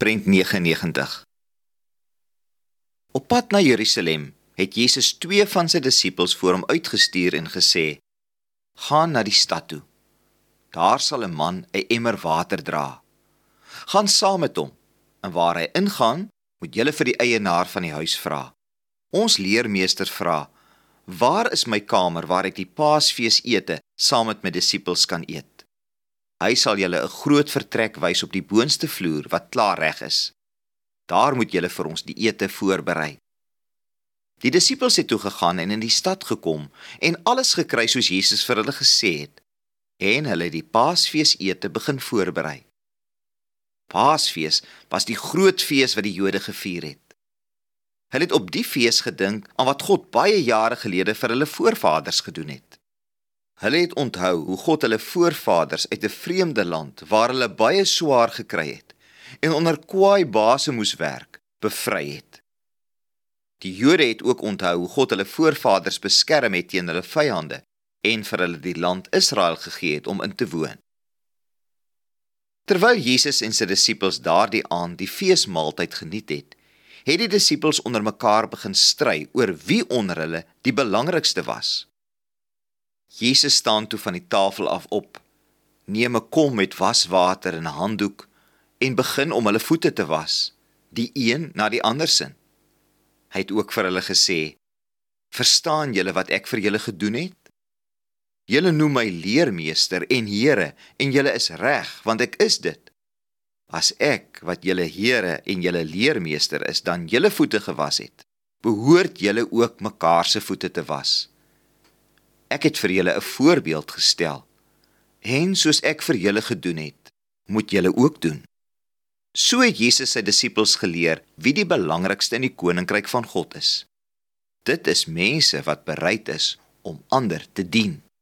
Prent 99. Op pad na Jerusalem het Jesus 2 van sy disippels voor hom uitgestuur en gesê: "Gaan na die stad toe. Daar sal 'n man 'n emmer water dra. Gaan saam met hom, en waar hy ingaan, moet julle vir die eienaar van die huis vra. Ons leermeester vra: waar is my kamer waar ek die Paasfeesete saam met my disippels kan eet? Hy sal julle 'n groot vertrek wys op die boonste vloer wat klaar reg is. Daar moet julle vir ons die ete voorberei." Die disippels het toe gegaan en in die stad gekom en alles gekry soos Jesus vir hulle gesê het, en hulle het die Paasfeesete begin voorberei. Paasfees was die groot fees wat die Jode gevier het. Hulle het op die fees gedink aan wat God baie jare gelede vir hulle voorvaders gedoen het. Hulle het onthou hoe God hulle voorvaders uit 'n vreemde land, waar hulle baie swaar gekry het en onder kwaai baase moes werk, bevry het. Die Jode het ook onthou hoe God hulle voorvaders beskerm het teen hulle vyande en vir hulle die land Israel gegee het om in te woon. Terwyl Jesus en sy disippels daardie aand die feesmaaltyd geniet het die disippels onder mekaar begin stry oor wie onder hulle die belangrikste was. Jesus staan toe van die tafel af op, neem 'n kom met waswater en 'n handdoek en begin om hulle voete te was, die een na die ander sin. Hy het ook vir hulle gesê: "Verstaan julle wat ek vir julle gedoen het? Julle noem my leermeester en Here, en julle is reg, want ek is dit. As ek, wat julle Here en julle leermeester is, dan julle voete gewas het, behoort julle ook mekaar se voete te was. Ek het vir julle 'n voorbeeld gestel, en soos ek vir julle gedoen het, moet julle ook doen." So het Jesus sy disippels geleer wie die belangrikste in die koninkryk van God is. Dit is mense wat bereid is om ander te dien.